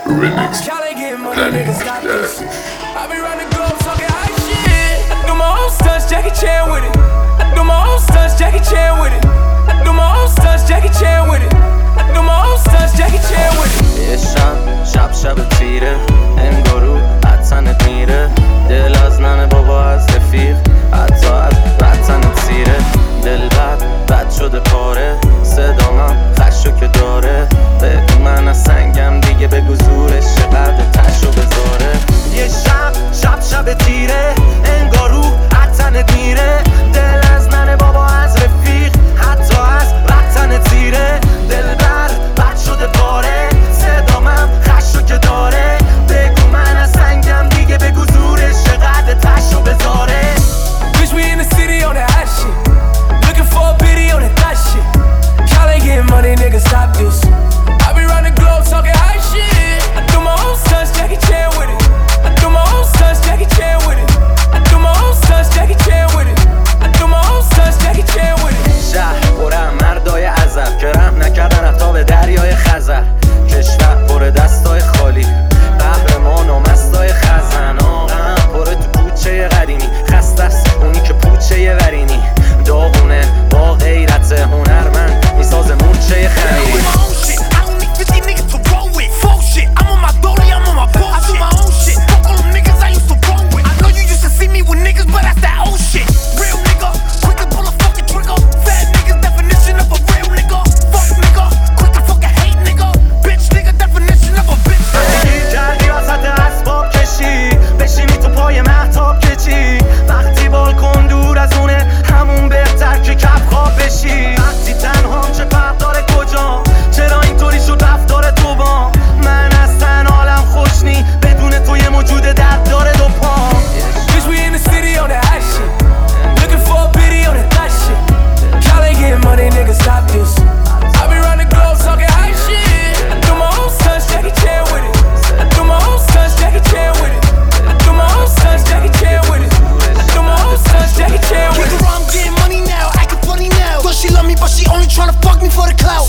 Remix. Planet. I be round the globe talking high shit. I do my own stunts, Jackie Chan with it. I do my own stunts, Jackie Chan with it. I do my own stunts, Jackie Chan with it. I do my own stunts, Jackie Chan with it. یه شب تیره انگارو حتنت میره دل از ننه بابا از رفیق حتی از وطنت سیره دل بد شده پاره صدامم خشو که داره بگو من از سنگم دیگه بگو زورش چقدر تشو بذاره یه شب تیره انگارو حتنت میره دل از ننه بابا از رفیق حتی از وطنت سیره دل بد شده پاره صدامم خشو که داره بگو من از سنگم دیگه بگو زورش چقدر تشو بذاره Bitch, we in the city on that hot shit. Looking for a biddy on that thot shit. Y'all ain't getting money, nigga, stop this. I be round the globe talking high shit. I do my own stunts, Jackie Chan with it. I do my own stunts, Jackie Chan with it. I do my own stunts, Jackie Chan with it. I do my own stunts, Jackie Chan with it. شهر پرم مردای عذب که رحم نکردن حتی به دریای خزر کشور پر دستای خالی قهرمان و مستای خزن آقام پره تو کوچه قدیمی خسته است اونی که پوچه ورینی داغونه با غیرت هنرمند میسازه مورچه خمیری Tryna fuck me for the clout.